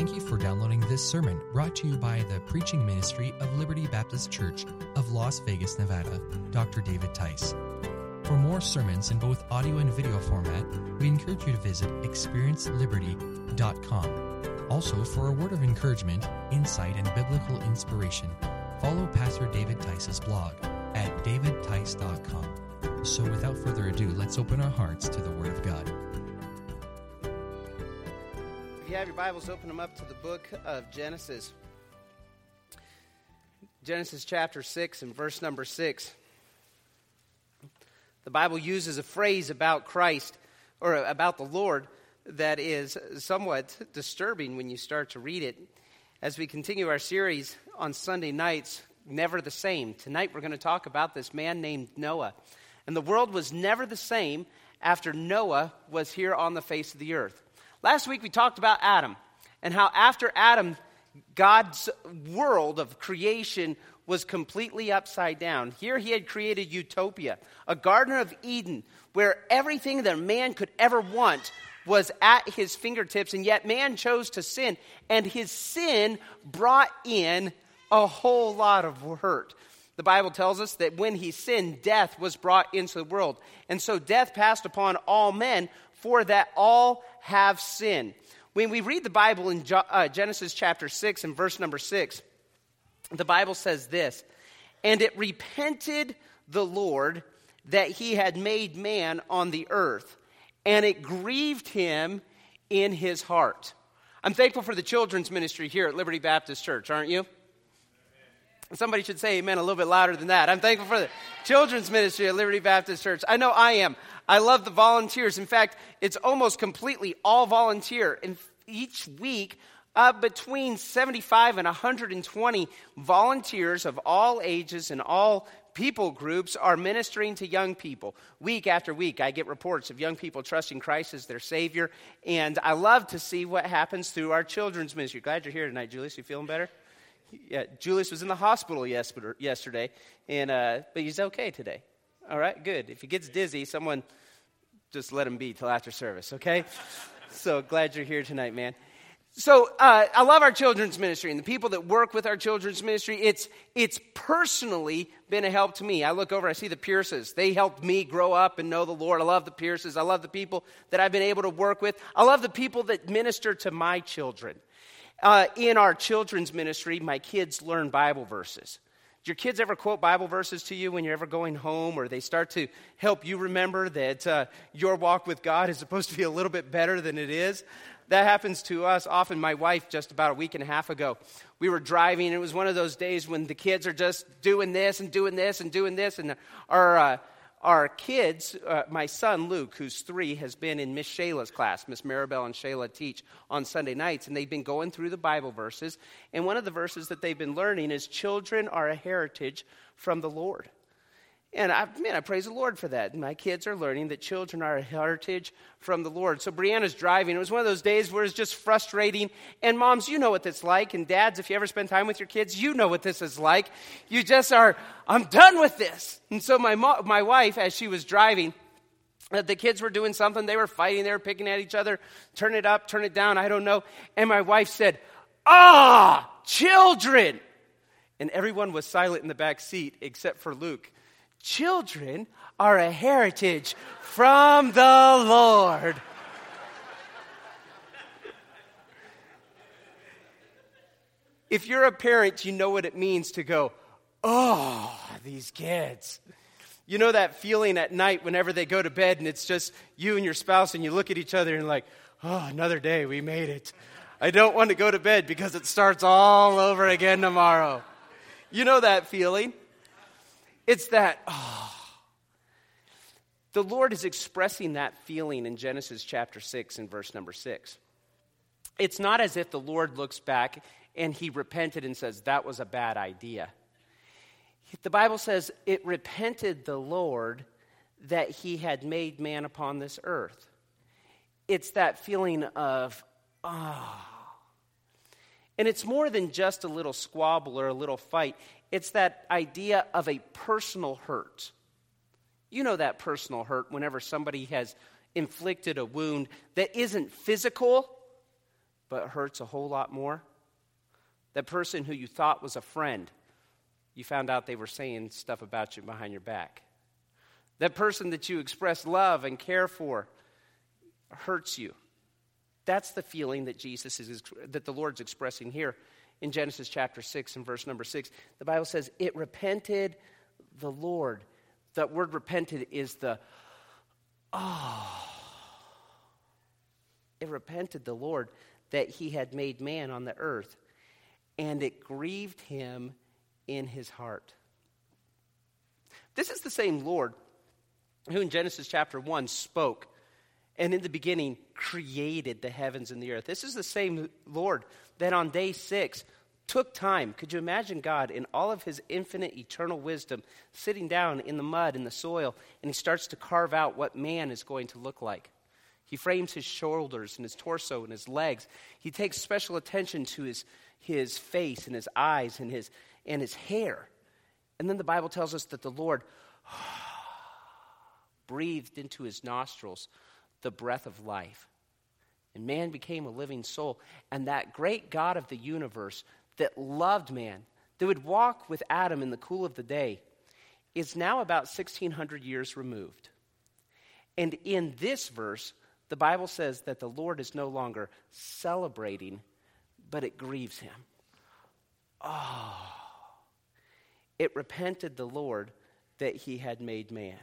Thank you for downloading this sermon brought to you by the preaching ministry of Liberty Baptist Church of Las Vegas, Nevada, Dr. David Tice. For more sermons in both audio and video format, we encourage you to visit experienceliberty.com. Also, for a word of encouragement, insight, and biblical inspiration, follow Pastor David Tice's blog at davidtice.com. So without further ado, let's open our hearts to the Word of God. If you have your Bibles, open them up to the book of Genesis. Genesis chapter 6 and verse number 6. The Bible uses a phrase about Christ, or about the Lord, that is somewhat disturbing when you start to read it. As we continue our series on Sunday nights, Never the Same. Tonight we're going to talk about this man named Noah. And the world was never the same after Noah was here on the face of the earth. Last week we talked about Adam, and how after Adam, God's world of creation was completely upside down. Here he had created utopia, a Garden of Eden, where everything that man could ever want was at his fingertips, and yet man chose to sin, and his sin brought in a whole lot of hurt. The Bible tells us that when he sinned, death was brought into the world, and so death passed upon all men, for that all have sinned. When we read the Bible in Genesis chapter 6 and verse number 6, the Bible says this, "And it repented the Lord that he had made man on the earth, and it grieved him in his heart." I'm thankful for the children's ministry here at Liberty Baptist Church, aren't you? Somebody should say amen a little bit louder than that. I'm thankful for the children's ministry at Liberty Baptist Church. I know I am. I love the volunteers. In fact, it's almost completely all volunteer. And each week, between 75 and 120 volunteers of all ages and all people groups are ministering to young people. Week after week, I get reports of young people trusting Christ as their Savior. And I love to see what happens through our children's ministry. Glad you're here tonight, Julius. You feeling better? Yeah, Julius was in the hospital yesterday, but he's okay today. All right, good. If he gets dizzy, someone just let him be till after service, okay? So glad you're here tonight, man. So I love our children's ministry and the people that work with our children's ministry. It's personally been a help to me. I look over, I see the Pierces. They helped me grow up and know the Lord. I love the Pierces. I love the people that I've been able to work with. I love the people that minister to my children. In our children's ministry, my kids learn Bible verses. Do your kids ever quote Bible verses to you when you're ever going home, or they start to help you remember that your walk with God is supposed to be a little bit better than it is? That happens to us often. My wife, just about a week and a half ago, we were driving, and it was one of those days when the kids are just doing this and doing this and doing this, and our kids, my son Luke, who's 3, has been in Miss Shayla's class. Miss Maribel and Shayla teach on Sunday nights, and they've been going through the Bible verses. And one of the verses that they've been learning is, "Children are a heritage from the Lord." And I praise the Lord for that. My kids are learning that children are a heritage from the Lord. So Brianna's driving. It was one of those days where it's just frustrating. And moms, you know what it's like. And dads, if you ever spend time with your kids, you know what this is like. You just are, I'm done with this. And so my wife, as she was driving, the kids were doing something. They were fighting. They were picking at each other. Turn it up, turn it down. I don't know. And my wife said, children. And everyone was silent in the back seat except for Luke. Children are a heritage from the Lord. If you're a parent, you know what it means to go, these kids. You know that feeling at night whenever they go to bed and it's just you and your spouse and you look at each other and like, another day, we made it. I don't want to go to bed because it starts all over again tomorrow. You know that feeling. It's that, The Lord is expressing that feeling in Genesis chapter 6 and verse number 6. It's not as if the Lord looks back and he repented and says, that was a bad idea. The Bible says, it repented the Lord that he had made man upon this earth. It's that feeling of, And it's more than just a little squabble or a little fight. It's that idea of a personal hurt. You know that personal hurt whenever somebody has inflicted a wound that isn't physical, but hurts a whole lot more? That person who you thought was a friend, you found out they were saying stuff about you behind your back. That person that you express love and care for hurts you. That's the feeling that that the Lord's expressing here in Genesis chapter 6 and verse number 6. The Bible says, it repented the Lord. That word repented is it repented the Lord that he had made man on the earth, and it grieved him in his heart. This is the same Lord who in Genesis chapter 1 spoke, and in the beginning created the heavens and the earth. This is the same Lord that on day 6 took time. Could you imagine God in all of his infinite eternal wisdom sitting down in the mud, in the soil, and he starts to carve out what man is going to look like? He frames his shoulders and his torso and his legs. He takes special attention to his face and his eyes and his hair. And then the Bible tells us that the Lord breathed into his nostrils the breath of life. And man became a living soul. And that great God of the universe that loved man, that would walk with Adam in the cool of the day, is now about 1,600 years removed. And in this verse, the Bible says that the Lord is no longer celebrating, but it grieves him. It repented the Lord that he had made man.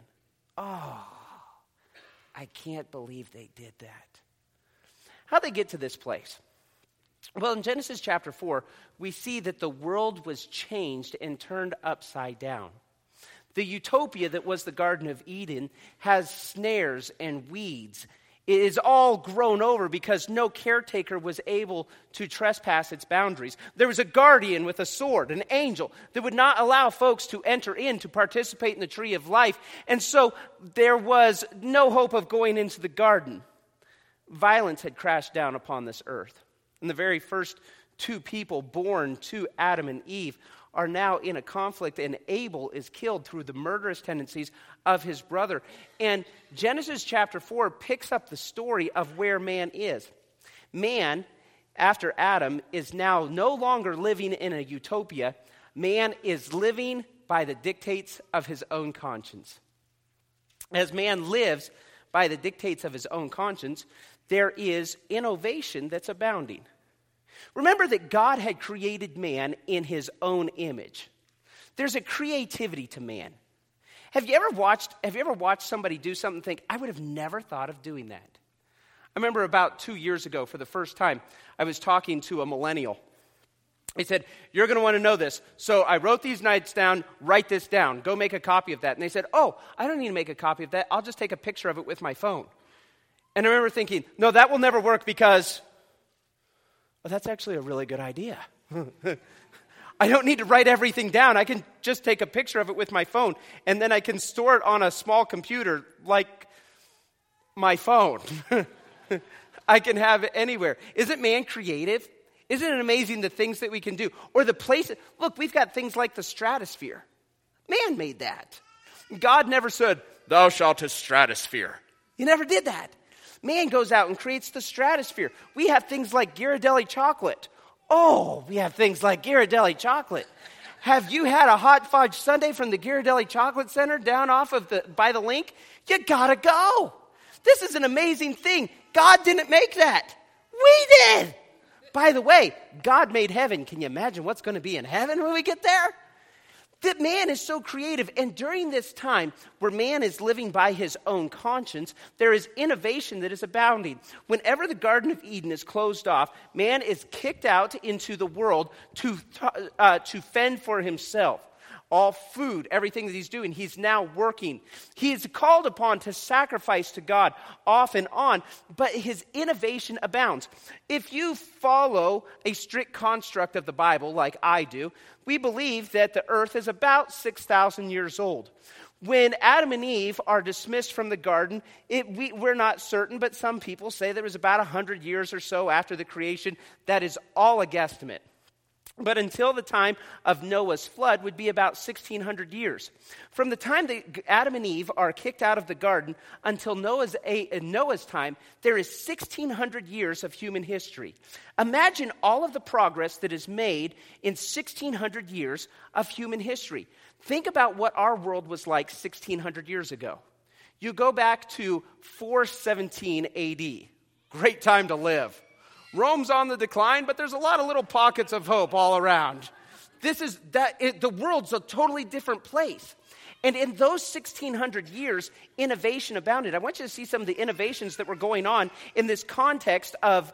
I can't believe they did that. How'd they get to this place? Well, in Genesis chapter 4, we see that the world was changed and turned upside down. The utopia that was the Garden of Eden has snares and weeds. It is all grown over because no caretaker was able to trespass its boundaries. There was a guardian with a sword, an angel, that would not allow folks to enter in to participate in the tree of life. And so there was no hope of going into the garden. Violence had crashed down upon this earth. And the very first two people born to Adam and Eve are now in a conflict, and Abel is killed through the murderous tendencies of his brother. And Genesis chapter 4 picks up the story of where man is. Man, after Adam, is now no longer living in a utopia. Man is living by the dictates of his own conscience. As man lives by the dictates of his own conscience, there is innovation that's abounding. Remember that God had created man in his own image. There's a creativity to man. Have you ever watched somebody do something and think, I would have never thought of doing that? I remember about 2 years ago, for the first time, I was talking to a millennial. He said, you're going to want to know this. So I wrote these nights down, write this down, go make a copy of that. And they said, oh, I don't need to make a copy of that. I'll just take a picture of it with my phone. And I remember thinking, no, that will never work because, well, that's actually a really good idea. I don't need to write everything down. I can just take a picture of it with my phone, and then I can store it on a small computer like my phone. I can have it anywhere. Isn't man creative? Isn't it amazing the things that we can do? Or the places. Look, we've got things like the stratosphere. Man made that. God never said, thou shalt a stratosphere. He never did that. Man goes out and creates the stratosphere. We have things like Ghirardelli chocolate. Oh, we have things like Ghirardelli chocolate. Have you had a hot fudge sundae from the Ghirardelli Chocolate Center down off of by the link? You gotta go. This is an amazing thing. God didn't make that. We did. By the way, God made heaven. Can you imagine what's going to be in heaven when we get there? That man is so creative, and during this time where man is living by his own conscience, there is innovation that is abounding. Whenever the Garden of Eden is closed off, man is kicked out into the world to fend for himself. All food, everything that he's doing, he's now working. He is called upon to sacrifice to God off and on, but his innovation abounds. If you follow a strict construct of the Bible like I do, we believe that the earth is about 6,000 years old. When Adam and Eve are dismissed from the garden, we're not certain, but some people say there was about 100 years or so after the creation. That is all a guesstimate. but until the time of Noah's flood would be about 1,600 years. From the time that Adam and Eve are kicked out of the garden until Noah's time, there is 1,600 years of human history. Imagine all of the progress that is made in 1,600 years of human history. Think about what our world was like 1,600 years ago. You go back to 417 AD. Great time to live. Rome's on the decline, but there's a lot of little pockets of hope all around. The world's a totally different place. And in those 1,600 years, innovation abounded. I want you to see some of the innovations that were going on in this context of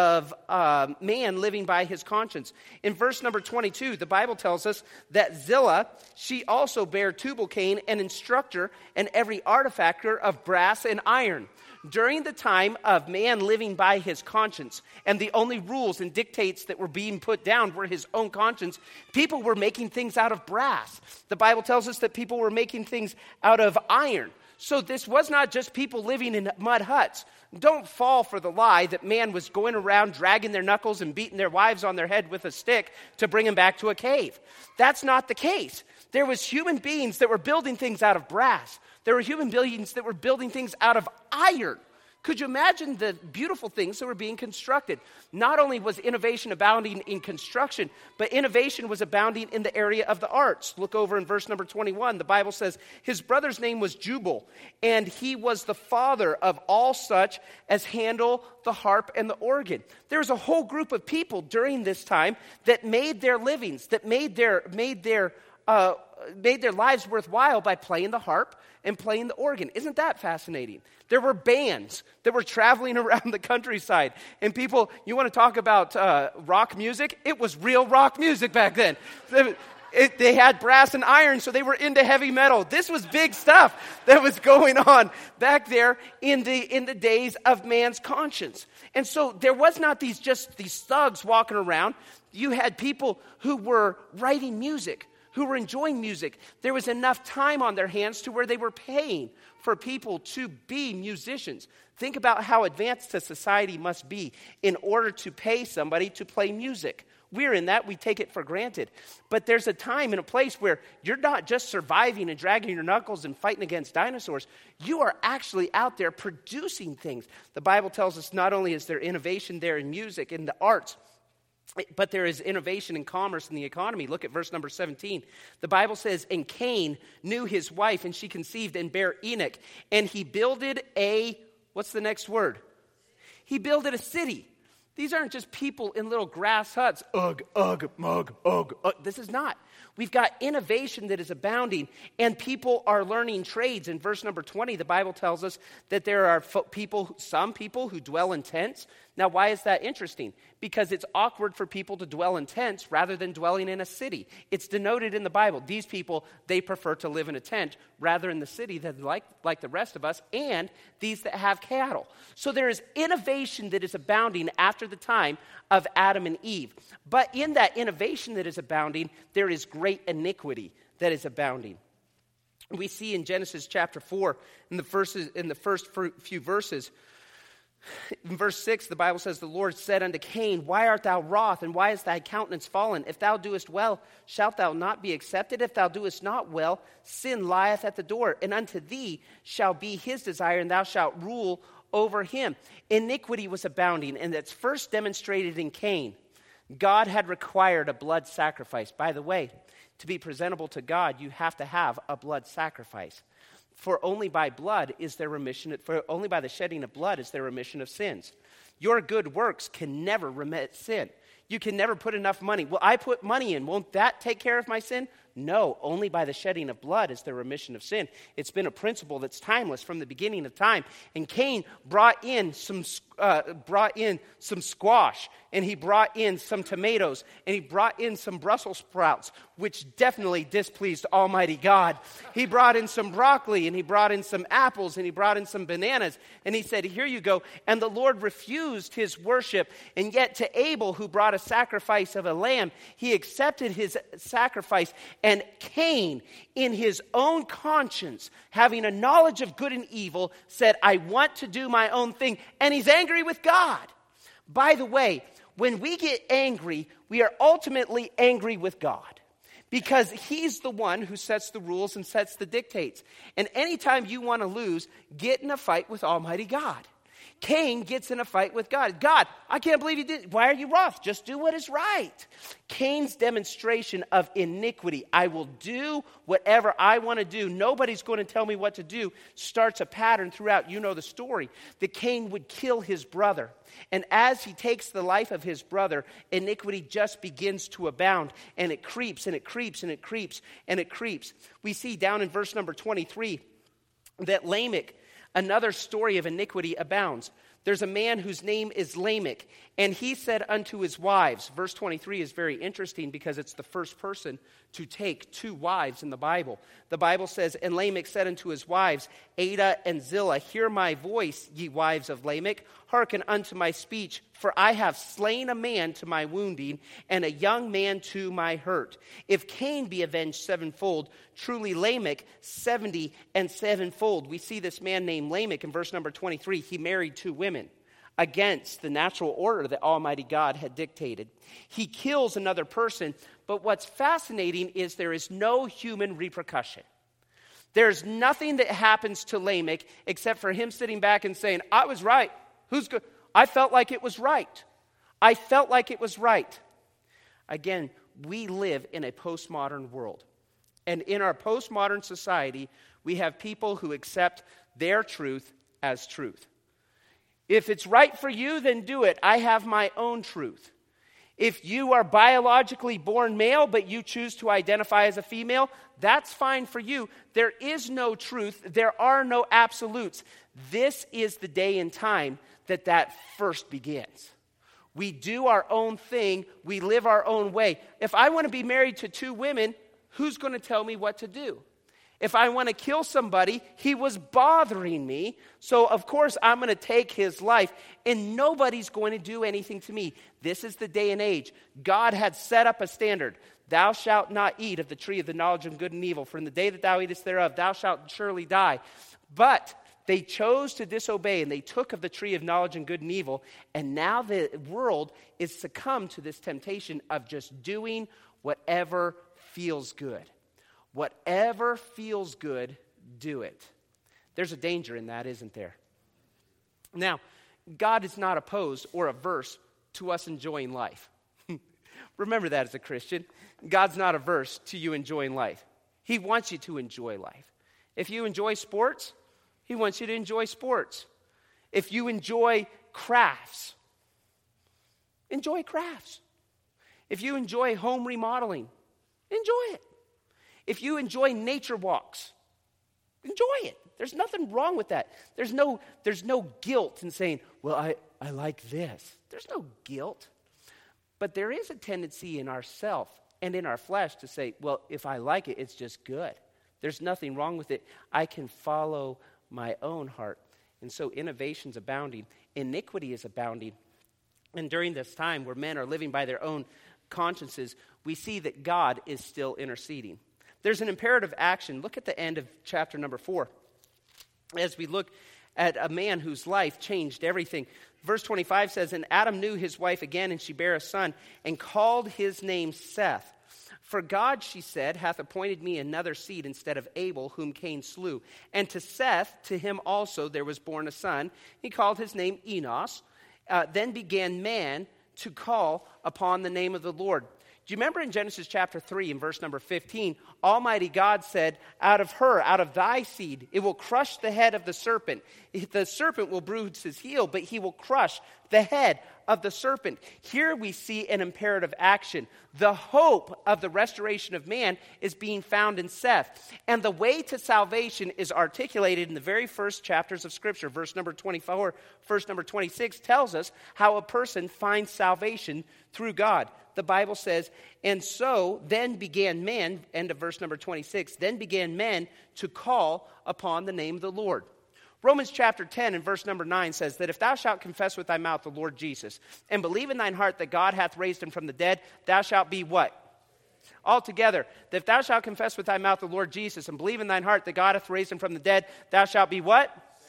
man living by his conscience. In verse number 22, the Bible tells us that Zillah, she also bare Tubal-Cain, an instructor and every artifactor of brass and iron. During the time of man living by his conscience, and the only rules and dictates that were being put down were his own conscience, people were making things out of brass. The Bible tells us that people were making things out of iron. So this was not just people living in mud huts. Don't fall for the lie that man was going around dragging their knuckles and beating their wives on their head with a stick to bring them back to a cave. That's not the case. There was human beings that were building things out of brass. There were human beings that were building things out of iron. Could you imagine the beautiful things that were being constructed? Not only was innovation abounding in construction, but innovation was abounding in the area of the arts. Look over in verse number 21. The Bible says, his brother's name was Jubal, and he was the father of all such as handle the harp and the organ. There's a whole group of people during this time that made their livings, that made their lives worthwhile by playing the harp and playing the organ. Isn't that fascinating? There were bands that were traveling around the countryside. And people, you want to talk about rock music? It was real rock music back then. They had brass and iron, so they were into heavy metal. This was big stuff that was going on back there in the days of man's conscience. And so there was not these thugs walking around. You had people who were writing music, who were enjoying music. There was enough time on their hands to where they were paying for people to be musicians. Think about how advanced a society must be in order to pay somebody to play music. We're in that. We take it for granted. But there's a time and a place where you're not just surviving and dragging your knuckles and fighting against dinosaurs. You are actually out there producing things. The Bible tells us not only is there innovation there in music, in the arts, but there is innovation in commerce and the economy. Look at verse number 17. The Bible says, and Cain knew his wife, and she conceived and bare Enoch. And he builded what's the next word? He builded a city. These aren't just people in little grass huts. Ugh, ugh, mug, ugh, ugh. This is not. We've got innovation that is abounding, and people are learning trades. In verse number 20, the Bible tells us that there are some people who dwell in tents. Now, why is that interesting? Because it's awkward for people to dwell in tents rather than dwelling in a city. It's denoted in the Bible. These people, they prefer to live in a tent rather in the city than like the rest of us, and these that have cattle. So there is innovation that is abounding after the time of Adam and Eve. But in that innovation that is abounding, there is great iniquity that is abounding. We see in Genesis chapter 4, in the first few verses, in verse 6, the Bible says, the Lord said unto Cain, why art thou wroth, and why is thy countenance fallen? If thou doest well, shalt thou not be accepted? If thou doest not well, sin lieth at the door, and unto thee shall be his desire, and thou shalt rule over him. Iniquity was abounding, and that's first demonstrated in Cain. God had required a blood sacrifice. By the way, to be presentable to God, you have to have a blood sacrifice. For only by blood is there remission. For only by the shedding of blood is there remission of sins. Your good works can never remit sin. You can never put enough money. Well, I put money in. Won't that take care of my sin? No, only by the shedding of blood is there remission of sin. It's been a principle that's timeless from the beginning of time. And Cain brought in some squash, and he brought in some tomatoes, and he brought in some Brussels sprouts, which definitely displeased Almighty God. He brought in some broccoli, and he brought in some apples, and he brought in some bananas, and he said, here you go. And the Lord refused his worship, and yet to Abel, who brought a sacrifice of a lamb, he accepted his sacrifice. And Cain, in his own conscience, having a knowledge of good and evil, said, I want to do my own thing. And he's angry with God. By the way, when we get angry, we are ultimately angry with God. Because he's the one who sets the rules and sets the dictates. And anytime you want to lose, get in a fight with Almighty God. Cain gets in a fight with God. God, I can't believe you did. Why are you wroth? Just do what is right. Cain's demonstration of iniquity, I will do whatever I want to do. Nobody's going to tell me what to do, starts a pattern throughout. You know the story. That Cain would kill his brother. And as he takes the life of his brother, iniquity just begins to abound. And it creeps and it creeps and it creeps and it creeps. We see down in verse number 23 that Lamech, another story of iniquity, abounds. There's a man whose name is Lamech, and he said unto his wives. Verse 23 is very interesting because it's the first person to take two wives in the Bible. The Bible says, and Lamech said unto his wives, Adah and Zillah, hear my voice, ye wives of Lamech. Hearken unto my speech, for I have slain a man to my wounding, and a young man to my hurt. If Cain be avenged sevenfold, truly Lamech 70 and sevenfold. We see this man named Lamech in verse number 23. He married two women against the natural order that Almighty God had dictated. He kills another person, but what's fascinating is there is no human repercussion. There's nothing that happens to Lamech except for him sitting back and saying, I was right. Who's good? I felt like it was right. I felt like it was right. Again, we live in a postmodern world. And in our postmodern society, we have people who accept their truth as truth. If it's right for you, then do it. I have my own truth. If you are biologically born male, but you choose to identify as a female, that's fine for you. There is no truth. There are no absolutes. This is the day and time that first begins. We do our own thing. We live our own way. If I want to be married to two women, who's going to tell me what to do? If I want to kill somebody, he was bothering me, so of course I'm going to take his life, and nobody's going to do anything to me. This is the day and age. God had set up a standard. Thou shalt not eat of the tree of the knowledge of good and evil, for in the day that thou eatest thereof, thou shalt surely die. But they chose to disobey, and they took of the tree of knowledge and good and evil, and now the world is succumbed to this temptation of just doing whatever feels good. Whatever feels good, do it. There's a danger in that, isn't there? Now, God is not opposed or averse to us enjoying life. Remember that as a Christian. God's not averse to you enjoying life. He wants you to enjoy life. If you enjoy sports, He wants you to enjoy sports. If you enjoy crafts, enjoy crafts. If you enjoy home remodeling, enjoy it. If you enjoy nature walks, enjoy it. There's nothing wrong with that. There's no guilt in saying, well, I like this. There's no guilt. But there is a tendency in ourself and in our flesh to say, well, if I like it, it's just good. There's nothing wrong with it. I can follow my own heart. And so innovation's abounding. Iniquity is abounding. And during this time where men are living by their own consciences, we see that God is still interceding. There's an imperative action. Look at the end of chapter number 4. As we look at a man whose life changed everything. Verse 25 says, and Adam knew his wife again, and she bare a son, and called his name Seth. For God, she said, hath appointed me another seed instead of Abel, whom Cain slew. And to Seth, to him also there was born a son. He called his name Enos. Then began man to call upon the name of the Lord. Do you remember in Genesis chapter 3 in verse number 15, Almighty God said, out of her, out of thy seed, it will crush the head of the serpent. The serpent will bruise his heel, but he will crush the head of the serpent. Here we see an imperative action. The hope of the restoration of man is being found in Seth. And the way to salvation is articulated in the very first chapters of Scripture. Verse number 24, verse number 26 tells us how a person finds salvation through God. The Bible says, and so then began men, end of verse number 26, then began men to call upon the name of the Lord. Romans chapter 10 and verse number 9 says that if thou shalt confess with thy mouth the Lord Jesus, and believe in thine heart that God hath raised him from the dead, thou shalt be what? Altogether, that if thou shalt confess with thy mouth the Lord Jesus, and believe in thine heart that God hath raised him from the dead, thou shalt be what?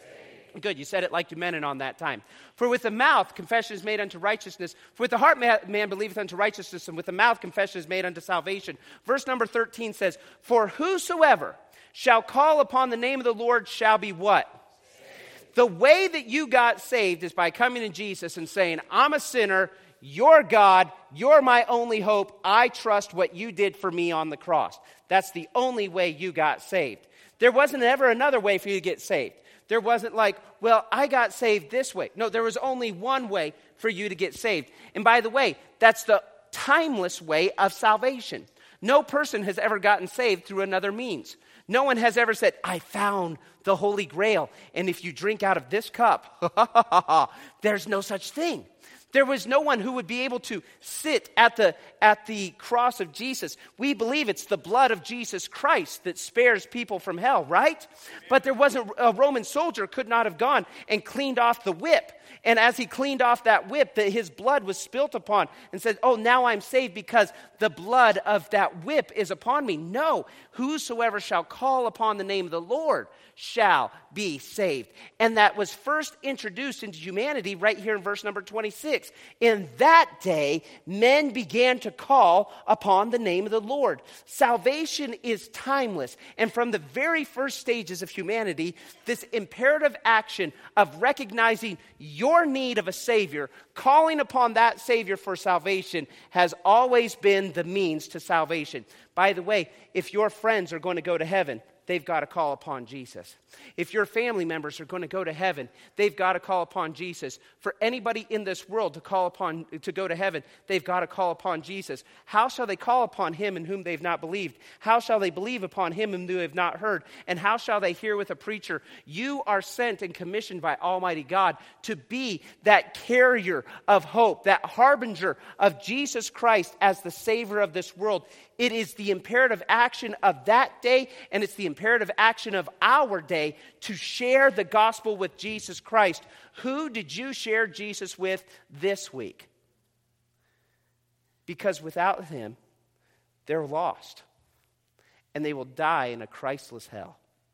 Good, you said it like you meant it on that time. For with the mouth confession is made unto righteousness. For with the heart man believeth unto righteousness, and with the mouth confession is made unto salvation. Verse number 13 says, for whosoever shall call upon the name of the Lord shall be what? Saved. The way that you got saved is by coming to Jesus and saying, I'm a sinner, you're God, you're my only hope, I trust what you did for me on the cross. That's the only way you got saved. There wasn't ever another way for you to get saved. There wasn't like, well, I got saved this way. No, there was only one way for you to get saved. And by the way, that's the timeless way of salvation. No person has ever gotten saved through another means. No one has ever said, I found the Holy Grail, and if you drink out of this cup, there's no such thing. There was no one who would be able to sit at the cross of Jesus. We believe it's the blood of Jesus Christ that spares people from hell, right? But there wasn't a Roman soldier could not have gone and cleaned off the whip. And as he cleaned off that whip, his blood was spilt upon and said, oh, now I'm saved because the blood of that whip is upon me. No, whosoever shall call upon the name of the Lord shall be saved. And that was first introduced into humanity right here in verse number 26. In that day, men began to call upon the name of the Lord. Salvation is timeless. And from the very first stages of humanity, this imperative action of recognizing your need of a Savior, calling upon that Savior for salvation, has always been the means to salvation. By the way, if your friends are going to go to heaven, they've got to call upon Jesus. If your family members are going to go to heaven, they've got to call upon Jesus. For anybody in this world to go to heaven, they've got to call upon Jesus. How shall they call upon him in whom they've not believed? How shall they believe upon him in whom they have not heard? And how shall they hear with a preacher? You are sent and commissioned by Almighty God to be that carrier of hope, that harbinger of Jesus Christ as the Savior of this world. It is the imperative action of that day, and it's the imperative action of our day to share the gospel with Jesus Christ. Who did you share Jesus with this week? Because without him, they're lost, and they will die in a Christless hell.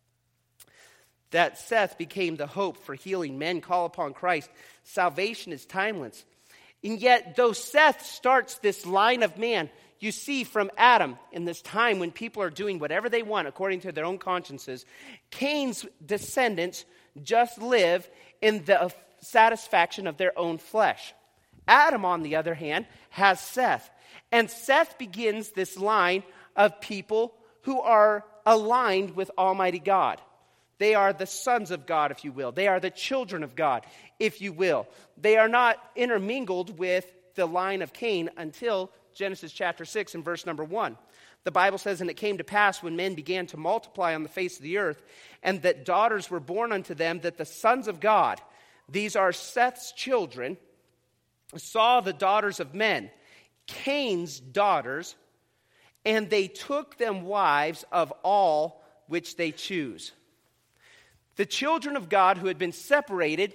That Seth became the hope for healing. Men call upon Christ. Salvation is timeless. And yet, though Seth starts this line of man, you see from Adam in this time when people are doing whatever they want according to their own consciences, Cain's descendants just live in the satisfaction of their own flesh. Adam, on the other hand, has Seth. And Seth begins this line of people who are aligned with Almighty God. They are the sons of God, if you will. They are the children of God, if you will. They are not intermingled with the line of Cain until Genesis chapter 6 and verse number 1. The Bible says, and it came to pass when men began to multiply on the face of the earth, and that daughters were born unto them, that the sons of God, these are Seth's children, saw the daughters of men, Cain's daughters, and they took them wives of all which they choose. The children of God who had been separated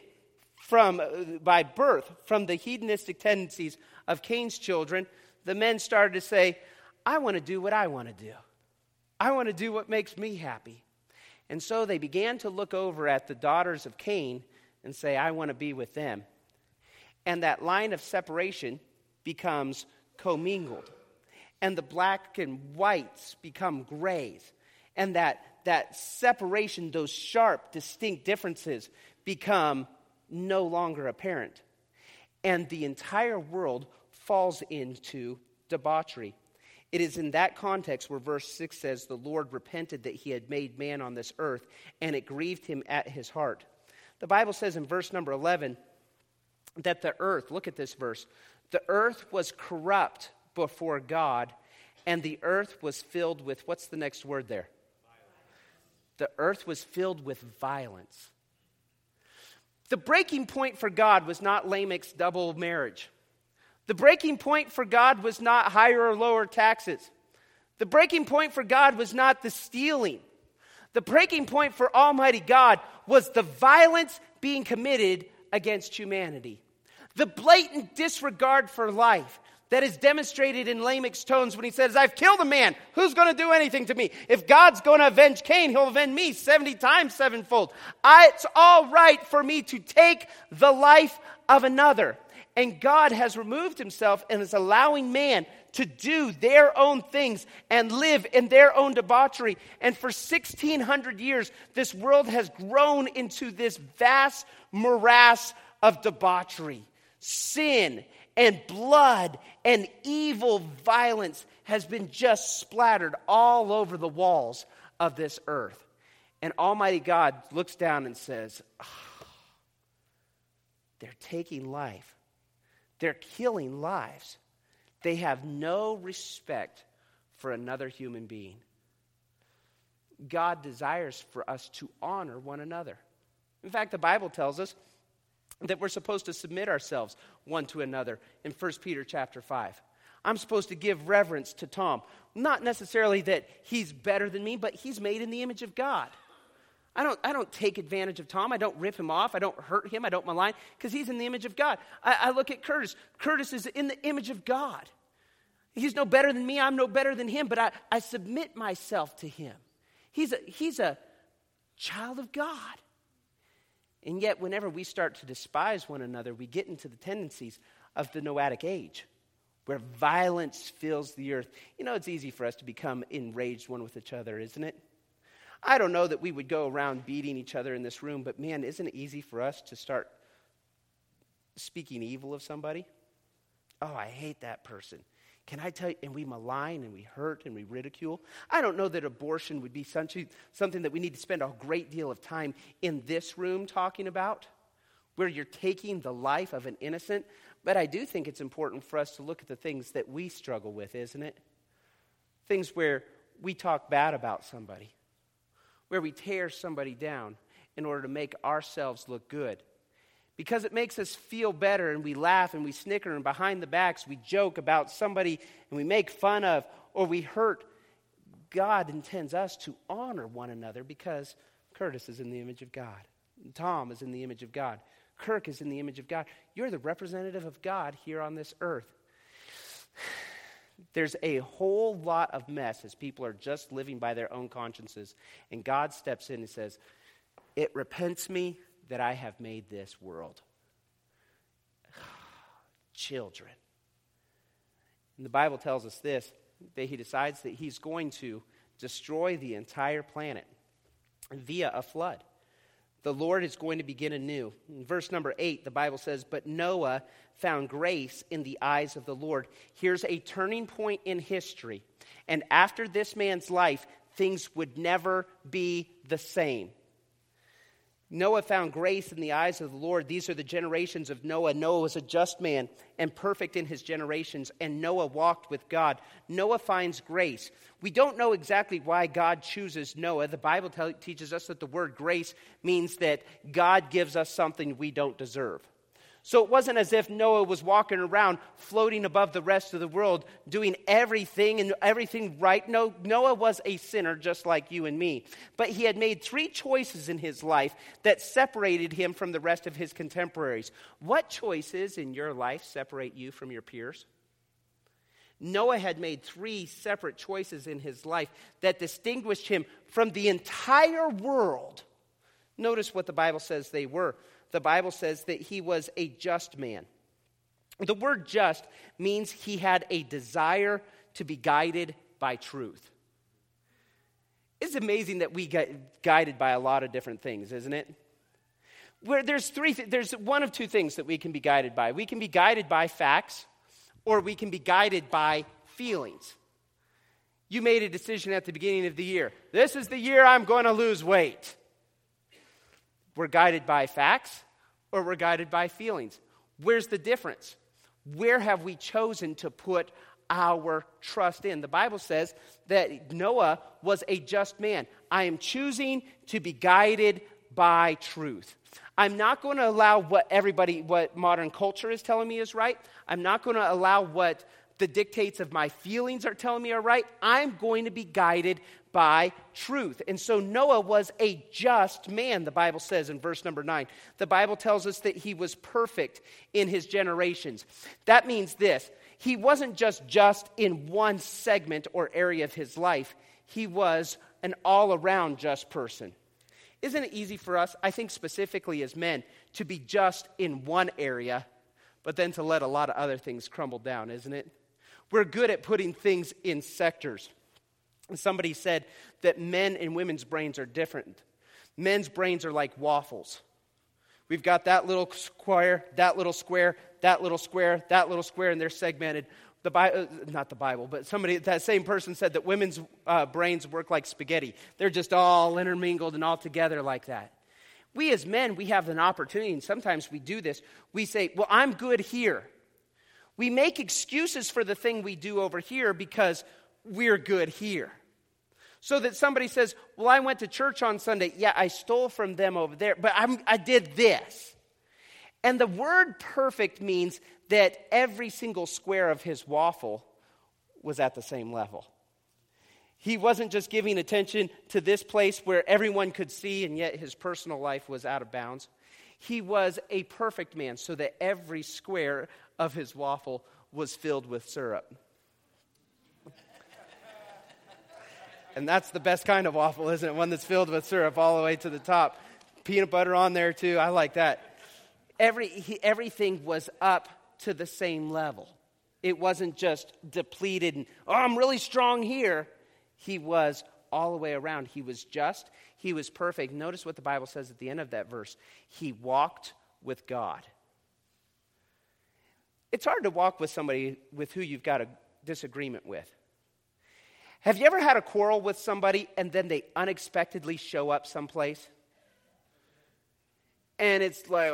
by birth from the hedonistic tendencies of Cain's children, the men started to say, I want to do what I want to do. I want to do what makes me happy. And so they began to look over at the daughters of Cain and say, I want to be with them. And that line of separation becomes commingled. And the black and whites become grays. And that separation, those sharp, distinct differences become no longer apparent. And the entire world falls into debauchery. It is in that context where verse 6 says, the Lord repented that he had made man on this earth, and it grieved him at his heart. The Bible says in verse number 11 that the earth, look at this verse, the earth was corrupt before God, and the earth was filled with, what's the next word there? The earth was filled with violence. The breaking point for God was not Lamech's double marriage. The breaking point for God was not higher or lower taxes. The breaking point for God was not the stealing. The breaking point for Almighty God was the violence being committed against humanity. The blatant disregard for life. that is demonstrated in Lamech's tones when he says, I've killed a man. Who's going to do anything to me? If God's going to avenge Cain, he'll avenge me 70 times sevenfold. It's all right for me to take the life of another. And God has removed himself and is allowing man to do their own things and live in their own debauchery. And for 1,600 years, this world has grown into this vast morass of debauchery. Sin and blood and evil violence has been just splattered all over the walls of this earth. And Almighty God looks down and says, they're taking life. They're killing lives. They have no respect for another human being. God desires for us to honor one another. In fact, the Bible tells us that we're supposed to submit ourselves one to another in 1 Peter chapter 5. I'm supposed to give reverence to Tom. Not necessarily that he's better than me, but he's made in the image of God. I don't take advantage of Tom. I don't rip him off. I don't hurt him. I don't malign, because he's in the image of God. I look at Curtis. Curtis is in the image of God. He's no better than me. I'm no better than him, but I submit myself to him. He's a child of God. And yet, whenever we start to despise one another, we get into the tendencies of the Noahic age, where violence fills the earth. You know, it's easy for us to become enraged one with each other, isn't it? I don't know that we would go around beating each other in this room, but man, isn't it easy for us to start speaking evil of somebody? Oh, I hate that person. Can I tell you? And we malign and we hurt and we ridicule. I don't know that abortion would be something that we need to spend a great deal of time in this room talking about, where you're taking the life of an innocent. But I do think it's important for us to look at the things that we struggle with, isn't it? Things where we talk bad about somebody, where we tear somebody down in order to make ourselves look good. Because it makes us feel better, and we laugh and we snicker, and behind the backs we joke about somebody and we make fun of or we hurt. God intends us to honor one another, because Curtis is in the image of God. Tom is in the image of God. Kirk is in the image of God. You're the representative of God here on this earth. There's a whole lot of mess as people are just living by their own consciences. And God steps in and says, it repents me that I have made this world. Children. And the Bible tells us this, that he decides that he's going to destroy the entire planet via a flood. The Lord is going to begin anew. In verse number 8, the Bible says, but Noah found grace in the eyes of the Lord. Here's a turning point in history. And after this man's life, things would never be the same. Noah found grace in the eyes of the Lord. These are the generations of Noah. Noah was a just man and perfect in his generations, and Noah walked with God. Noah finds grace. We don't know exactly why God chooses Noah. The Bible teaches us that the word grace means that God gives us something we don't deserve. So it wasn't as if Noah was walking around floating above the rest of the world doing everything right. No, Noah was a sinner just like you and me. But he had made 3 choices in his life that separated him from the rest of his contemporaries. What choices in your life separate you from your peers? Noah had made 3 separate choices in his life that distinguished him from the entire world. Notice what the Bible says they were. The Bible says that he was a just man. The word just means he had a desire to be guided by truth. It's amazing that we get guided by a lot of different things, isn't it? Where there's one of 2 things that we can be guided by. We can be guided by facts, or we can be guided by feelings. You made a decision at the beginning of the year. This is the year I'm going to lose weight. We're guided by facts, or we're guided by feelings. Where's the difference? Where have we chosen to put our trust in? The Bible says that Noah was a just man. I am choosing to be guided by truth. I'm not going to allow what modern culture is telling me is right. I'm not going to allow what the dictates of my feelings are telling me are right. I'm going to be guided by truth. And so Noah was a just man, the Bible says in verse number 9. The Bible tells us that he was perfect in his generations. That means this: he wasn't just in one segment or area of his life. He was an all-around just person. Isn't it easy for us, I think specifically as men, to be just in one area, but then to let a lot of other things crumble down, isn't it? We're good at putting things in sectors. Somebody said that men and women's brains are different. Men's brains are like waffles. We've got that little square, that little square, that little square, that little square, and they're segmented. Not the Bible, but that same person said that women's brains work like spaghetti. They're just all intermingled and all together like that. We as men, we have an opportunity, and sometimes we do this. We say, well, I'm good here. We make excuses for the thing we do over here because we're good here. So that somebody says, well, I went to church on Sunday. Yeah, I stole from them over there, but I did this. And the word perfect means that every single square of his waffle was at the same level. He wasn't just giving attention to this place where everyone could see, and yet his personal life was out of bounds. He was a perfect man, so that every square of his waffle was filled with syrup. And that's the best kind of waffle, isn't it? One that's filled with syrup all the way to the top. Peanut butter on there, too. I like that. Everything was up to the same level. It wasn't just depleted and, I'm really strong here. He was all the way around. He was just. He was perfect. Notice what the Bible says at the end of that verse. He walked with God. It's hard to walk with somebody with who you've got a disagreement with. Have you ever had a quarrel with somebody and then they unexpectedly show up someplace? And it's like,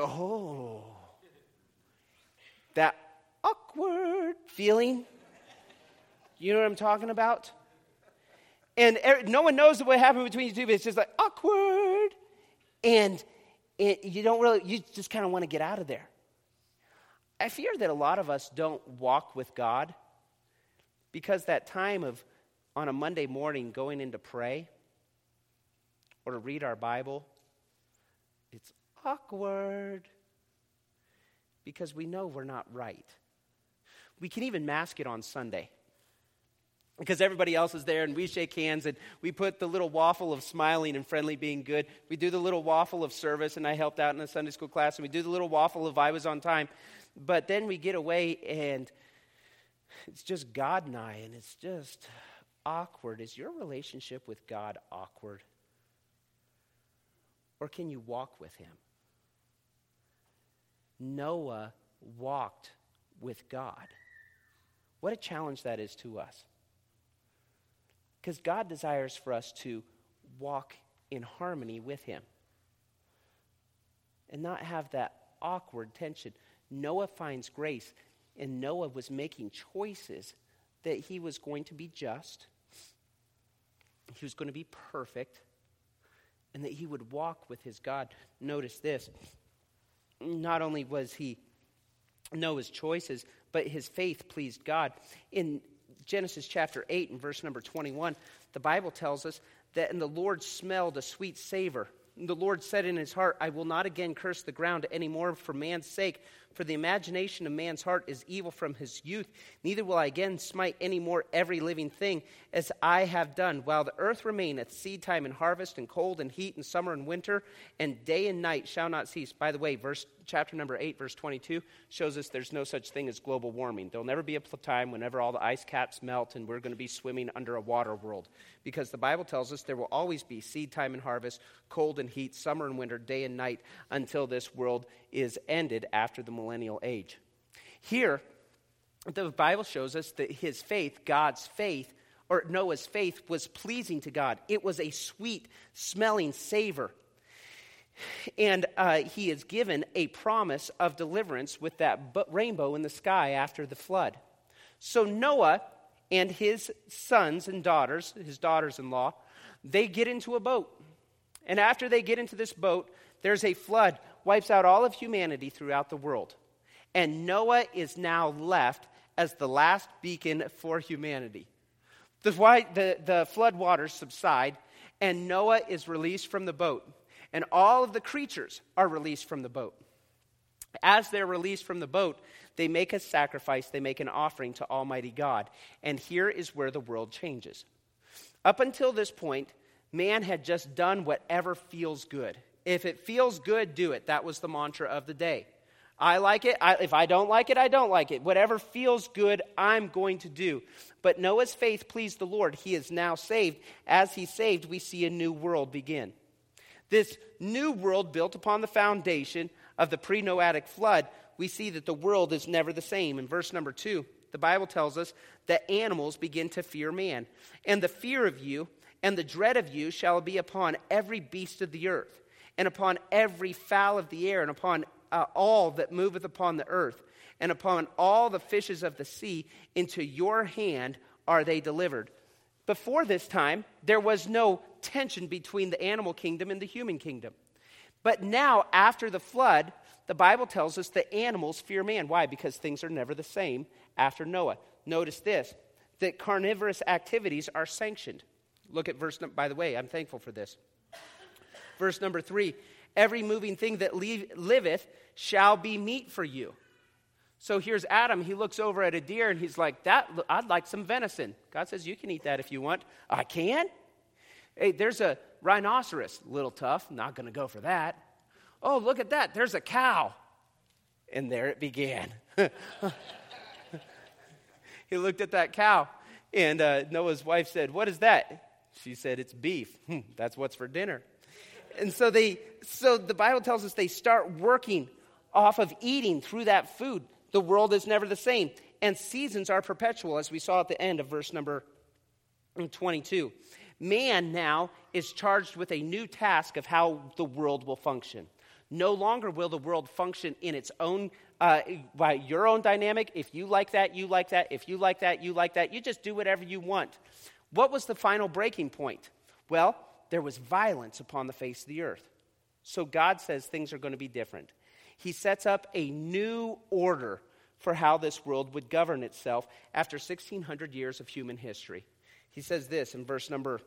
that awkward feeling. You know what I'm talking about? And no one knows what happened between you two, but it's just like awkward. And you just kind of want to get out of there. I fear that a lot of us don't walk with God because that time of on a Monday morning going in to pray or to read our Bible, it's awkward because we know we're not right. We can even mask it on Sunday because everybody else is there and we shake hands and we put the little waffle of smiling and friendly being good. We do the little waffle of service, and I helped out in a Sunday school class, and we do the little waffle of I was on time. But then we get away and it's just God and I, and it's just awkward. Is your relationship with God awkward? Or can you walk with him? Noah walked with God. What a challenge that is to us. Because God desires for us to walk in harmony with him and not have that awkward tension. Noah finds grace, and Noah was making choices that he was going to be just, he was going to be perfect, and that he would walk with his God. Notice this. Not only was he Noah's choices, but his faith pleased God. In Genesis chapter 8 and verse number 21, the Bible tells us that, and the Lord smelled a sweet savor. And the Lord said in his heart, I will not again curse the ground any more for man's sake, for the imagination of man's heart is evil from his youth. Neither will I again smite any more every living thing as I have done. While the earth remaineth, seed time and harvest, and cold and heat, and summer and winter, and day and night shall not cease. By the way, chapter number 8, verse 22, shows us there's no such thing as global warming. There'll never be a time whenever all the ice caps melt and we're going to be swimming under a water world. Because the Bible tells us there will always be seed time and harvest, cold and heat, summer and winter, day and night, until this world is ended after the millennial age. Here, the Bible shows us that his faith, God's faith, or Noah's faith, was pleasing to God. It was a sweet smelling savor. And he is given a promise of deliverance with that rainbow in the sky after the flood. So Noah and his sons and daughters, his daughters-in-law, they get into a boat. And after they get into this boat, there's a flood, wipes out all of humanity throughout the world. And Noah is now left as the last beacon for humanity. The flood waters subside, and Noah is released from the boat. And all of the creatures are released from the boat. As they're released from the boat, they make a sacrifice, they make an offering to Almighty God. And here is where the world changes. Up until this point, man had just done whatever feels good. If it feels good, do it. That was the mantra of the day. I like it. If I don't like it, I don't like it. Whatever feels good, I'm going to do. But Noah's faith pleased the Lord. He is now saved. As he's saved, we see a new world begin. This new world built upon the foundation of the pre-Noahic flood, we see that the world is never the same. In verse number 2, the Bible tells us that animals begin to fear man. And the fear of you and the dread of you shall be upon every beast of the earth, and upon every fowl of the air, and upon all that moveth upon the earth, and upon all the fishes of the sea. Into your hand are they delivered. Before this time, there was no tension between the animal kingdom and the human kingdom. But now, after the flood, the Bible tells us that animals fear man. Why? Because things are never the same after Noah. Notice this, that carnivorous activities are sanctioned. Look at by the way, I'm thankful for this. Verse number 3, every moving thing that liveth shall be meat for you. So here's Adam. He looks over at a deer and he's like, I'd like some venison. God says, you can eat that if you want. I can? Hey, there's a rhinoceros. A little tough. Not going to go for that. Oh, look at that. There's a cow. And there it began. He looked at that cow, and Noah's wife said, what is that? She said, it's beef. That's what's for dinner. And so the Bible tells us they start working off of eating through that food. The world is never the same. And seasons are perpetual, as we saw at the end of verse number 22. Man now is charged with a new task of how the world will function. No longer will the world function in its own, by your own dynamic. If you like that, you like that. If you like that, you like that. You just do whatever you want. What was the final breaking point? Well, there was violence upon the face of the earth. So God says things are going to be different. He sets up a new order for how this world would govern itself after 1,600 years of human history. He says this in verse number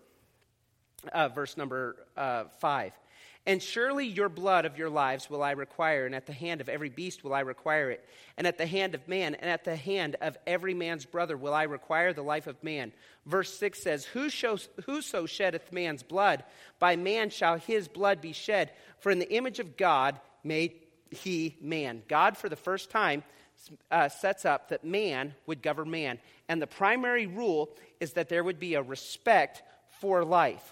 5. And surely your blood of your lives will I require, and at the hand of every beast will I require it, and at the hand of man, and at the hand of every man's brother will I require the life of man. Verse 6 says, Whoso sheddeth man's blood, by man shall his blood be shed, for in the image of God made he man. God, for the first time, sets up that man would govern man. And the primary rule is that there would be a respect for life.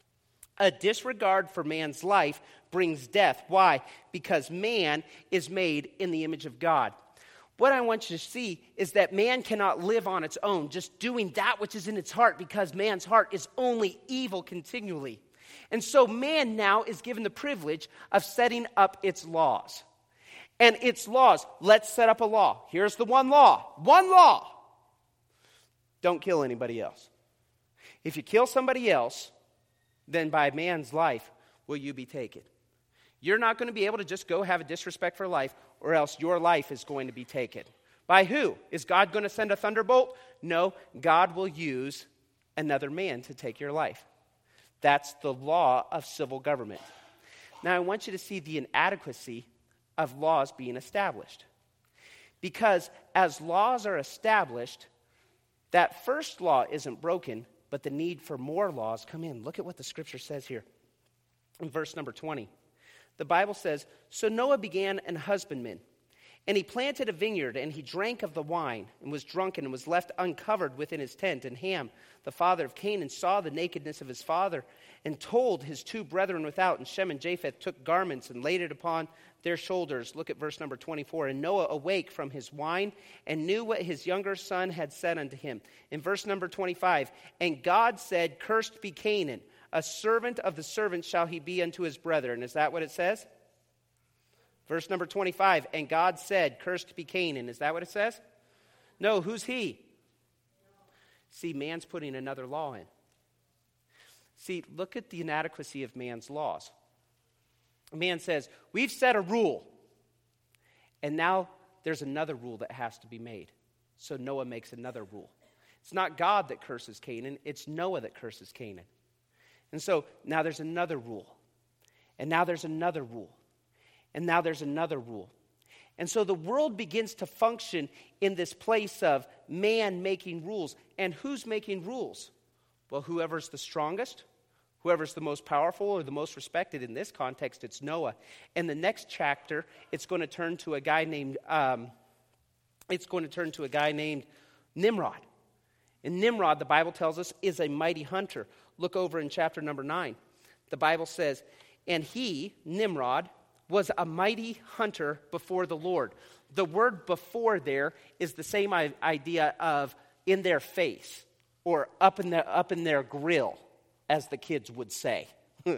A disregard for man's life brings death. Why? Because man is made in the image of God. What I want you to see is that man cannot live on its own, just doing that which is in its heart, because man's heart is only evil continually. And so man now is given the privilege of setting up its laws. And its laws, let's set up a law. Here's the one law. One law. Don't kill anybody else. If you kill somebody else, then by man's life will you be taken. You're not going to be able to just go have a disrespect for life, or else your life is going to be taken. By who? Is God going to send a thunderbolt? No, God will use another man to take your life. That's the law of civil government. Now I want you to see the inadequacy of laws being established. Because as laws are established, that first law isn't broken, but the need for more laws come in. Look at what the scripture says here. In verse number 20, the Bible says, So Noah began an husbandman, and he planted a vineyard, and he drank of the wine, and was drunken, and was left uncovered within his tent. And Ham, the father of Canaan, saw the nakedness of his father, and told his two brethren without. And Shem and Japheth took garments and laid it upon their shoulders. Look at verse number 24. And Noah awake from his wine, and knew what his younger son had said unto him. In verse number 25, And God said, Cursed be Canaan, a servant of the servants shall he be unto his brethren. Is that what it says? Verse number 25, And God said, Cursed be Canaan. Is that what it says? No, who's he? See, man's putting another law in. See, look at the inadequacy of man's laws. A man says, we've set a rule, and now there's another rule that has to be made. So Noah makes another rule. It's not God that curses Canaan, it's Noah that curses Canaan. And so now there's another rule. And now there's another rule. And now there's another rule. And so the world begins to function in this place of man making rules. And who's making rules? Well, whoever's the strongest, whoever's the most powerful or the most respected. In this context, it's Noah. In the next chapter, it's going to turn to a guy named Nimrod. And Nimrod, the Bible tells us, is a mighty hunter. Look over in chapter number 9. The Bible says, and he, Nimrod, was a mighty hunter before the Lord. The word before there is the same idea of in their face or up in their grill, as the kids would say.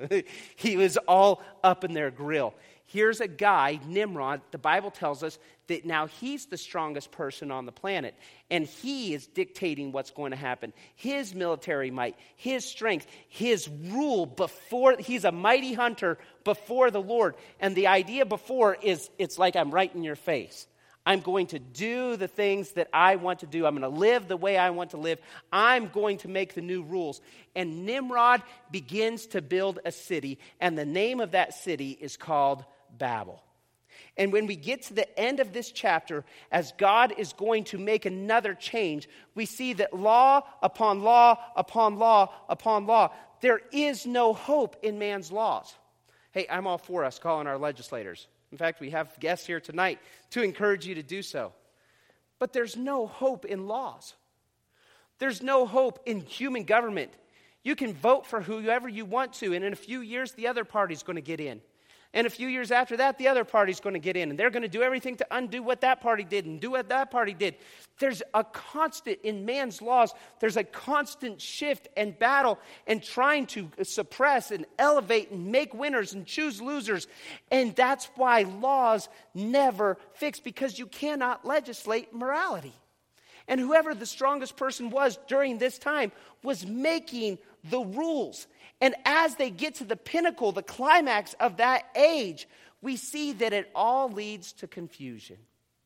He was all up in their grill. Here's a guy, Nimrod, the Bible tells us that now he's the strongest person on the planet. And he is dictating what's going to happen. His military might, his strength, his rule before, he's a mighty hunter before the Lord. And the idea before is, it's like I'm right in your face. I'm going to do the things that I want to do. I'm going to live the way I want to live. I'm going to make the new rules. And Nimrod begins to build a city, and the name of that city is called Babel. And when we get to the end of this chapter, as God is going to make another change, we see that law upon law upon law upon law, there is no hope in man's laws. Hey, I'm all for us calling our legislators. In fact, we have guests here tonight to encourage you to do so. But there's no hope in laws. There's no hope in human government. You can vote for whoever you want to, and in a few years, the other party's going to get in. And a few years after that, the other party's going to get in. And they're going to do everything to undo what that party did and do what that party did. There's a constant, in man's laws, there's a constant shift and battle and trying to suppress and elevate and make winners and choose losers. And that's why laws never fix, because you cannot legislate morality. And whoever the strongest person was during this time was making the rules. And as they get to the pinnacle, the climax of that age, we see that it all leads to confusion.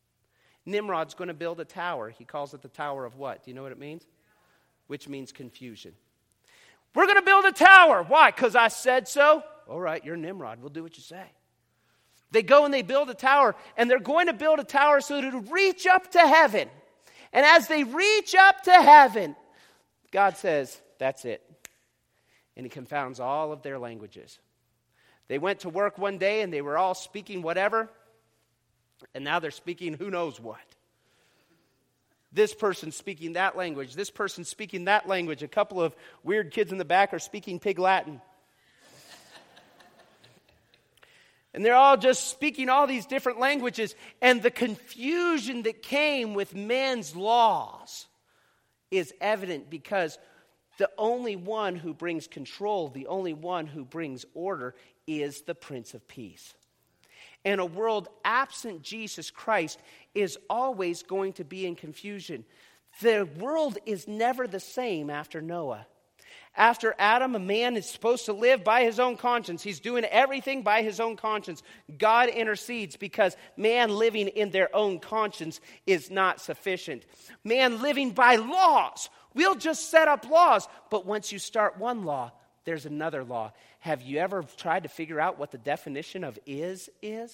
Nimrod's going to build a tower. He calls it the Tower of what? Do you know what it means? Which means confusion. We're going to build a tower. Why? Because I said so? All right, you're Nimrod. We'll do what you say. They go and they build a tower, and they're going to build a tower so that it'll reach up to heaven. And as they reach up to heaven, God says, that's it. And he confounds all of their languages. They went to work one day and they were all speaking whatever, and now they're speaking who knows what. This person speaking that language, this person speaking that language. A couple of weird kids in the back are speaking Pig Latin. And they're all just speaking all these different languages, and the confusion that came with men's laws is evident because the only one who brings control, the only one who brings order is the Prince of Peace. And a world absent Jesus Christ is always going to be in confusion. The world is never the same after Noah. After Adam, a man is supposed to live by his own conscience. He's doing everything by his own conscience. God intercedes because man living in their own conscience is not sufficient. Man living by laws. We'll just set up laws. But once you start one law, there's another law. Have you ever tried to figure out what the definition of is?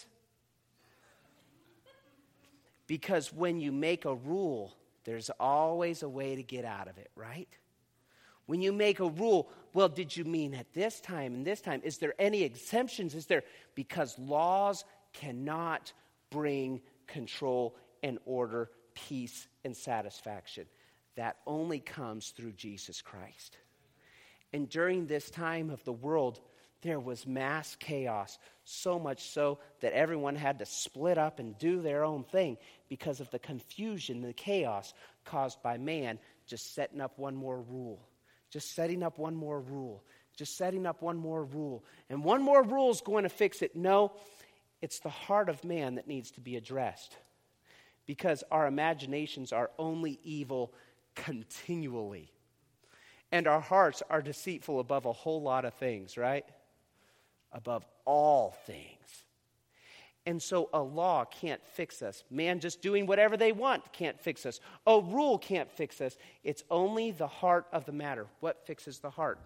Because when you make a rule, there's always a way to get out of it, right? When you make a rule, well, did you mean at this time and this time? Is there any exemptions? Because laws cannot bring control and order, peace and satisfaction. That only comes through Jesus Christ. And during this time of the world, there was mass chaos, so much so that everyone had to split up and do their own thing because of the confusion, the chaos caused by man just setting up one more rule. Just setting up one more rule. Just setting up one more rule. And one more rule is going to fix it. No, it's the heart of man that needs to be addressed. Because our imaginations are only evil continually. And our hearts are deceitful above a whole lot of things, right? Above all things. And so a law can't fix us. Man just doing whatever they want can't fix us. A rule can't fix us. It's only the heart of the matter. What fixes the heart?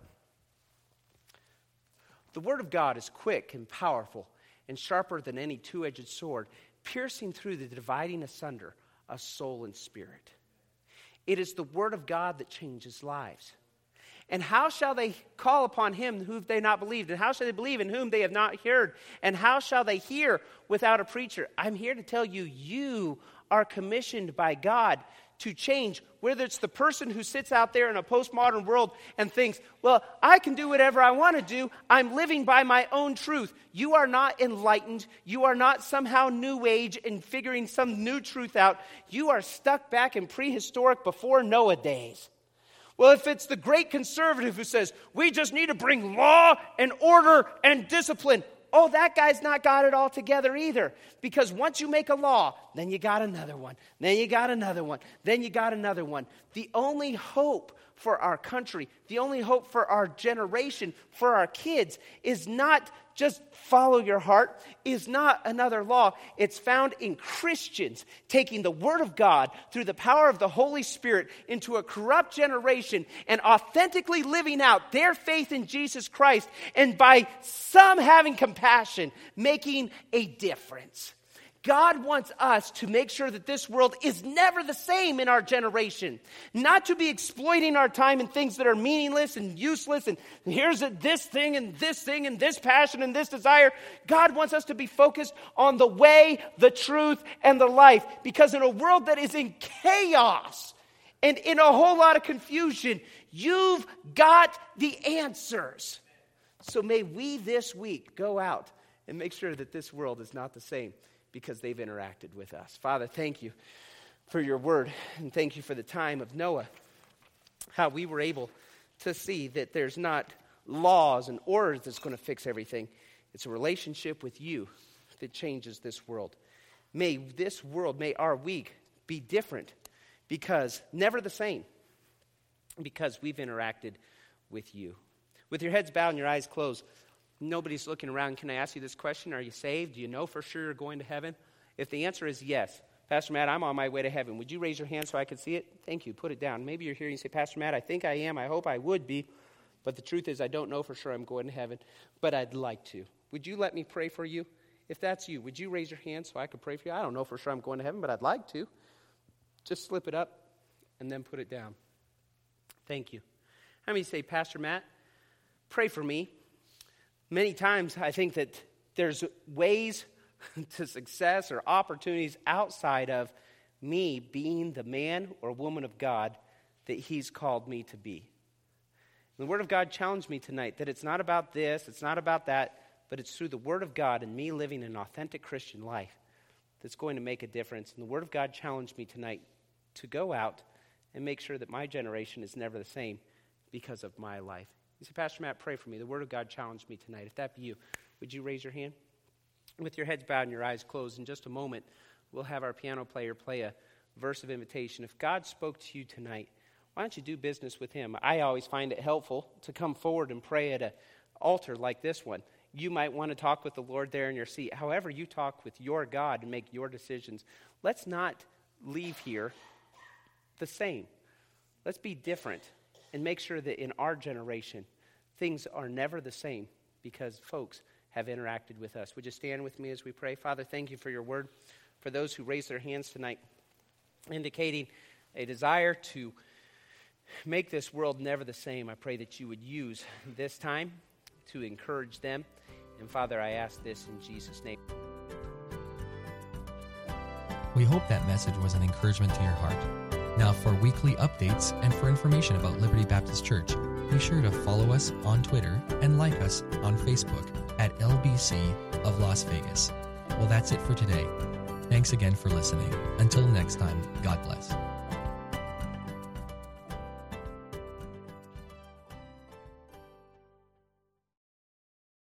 The Word of God is quick and powerful and sharper than any two-edged sword, piercing through the dividing asunder of soul and spirit. It is the Word of God that changes lives. And how shall they call upon him whom they not believed? And how shall they believe in whom they have not heard? And how shall they hear without a preacher? I'm here to tell you, you are commissioned by God to change, whether it's the person who sits out there in a postmodern world and thinks, well, I can do whatever I want to do. I'm living by my own truth. You are not enlightened. You are not somehow new age and figuring some new truth out. You are stuck back in prehistoric before Noah days. Well, if it's the great conservative who says, we just need to bring law and order and discipline, oh, that guy's not got it all together either. Because once you make a law, then you got another one. Then you got another one. Then you got another one. The only hope for our country, the only hope for our generation, for our kids, is not just follow your heart, is not another law. It's found in Christians taking the Word of God through the power of the Holy Spirit into a corrupt generation and authentically living out their faith in Jesus Christ, and by some having compassion, making a difference. God wants us to make sure that this world is never the same in our generation. Not to be exploiting our time in things that are meaningless and useless, and here's this thing and this passion and this desire. God wants us to be focused on the way, the truth, and the life. Because in a world that is in chaos and in a whole lot of confusion, you've got the answers. So may we this week go out and make sure that this world is not the same, because they've interacted with us. Father, thank you for your word, and thank you for the time of Noah, how we were able to see that there's not laws and orders that's going to fix everything. It's a relationship with you that changes this world. May this world, may our week be different, because never the same, because we've interacted with you. With your heads bowed and your eyes closed, nobody's looking around. Can I ask you this question? Are you saved? Do you know for sure you're going to heaven? If the answer is yes, Pastor Matt, I'm on my way to heaven. Would you raise your hand so I can see it? Thank you. Put it down. Maybe you're here and you say, Pastor Matt, I think I am. I hope I would be. But the truth is I don't know for sure I'm going to heaven, but I'd like to. Would you let me pray for you? If that's you, would you raise your hand so I could pray for you? I don't know for sure I'm going to heaven, but I'd like to. Just slip it up and then put it down. Thank you. How many say, Pastor Matt, pray for me? Many times I think that there's ways to success or opportunities outside of me being the man or woman of God that he's called me to be. The Word of God challenged me tonight that it's not about this, it's not about that, but it's through the Word of God and me living an authentic Christian life that's going to make a difference. And the Word of God challenged me tonight to go out and make sure that my generation is never the same because of my life. You say, Pastor Matt, pray for me. The Word of God challenged me tonight. If that be you, would you raise your hand? With your heads bowed and your eyes closed, in just a moment, we'll have our piano player play a verse of invitation. If God spoke to you tonight, why don't you do business with him? I always find it helpful to come forward and pray at an altar like this one. You might want to talk with the Lord there in your seat. However you talk with your God and make your decisions, let's not leave here the same. Let's be different. And make sure that in our generation, things are never the same because folks have interacted with us. Would you stand with me as we pray? Father, thank you for your word. For those who raised their hands tonight, indicating a desire to make this world never the same, I pray that you would use this time to encourage them. And Father, I ask this in Jesus' name. We hope that message was an encouragement to your heart. Now, for weekly updates and for information about Liberty Baptist Church, be sure to follow us on Twitter and like us on Facebook at LBC of Las Vegas. Well, that's it for today. Thanks again for listening. Until next time, God bless.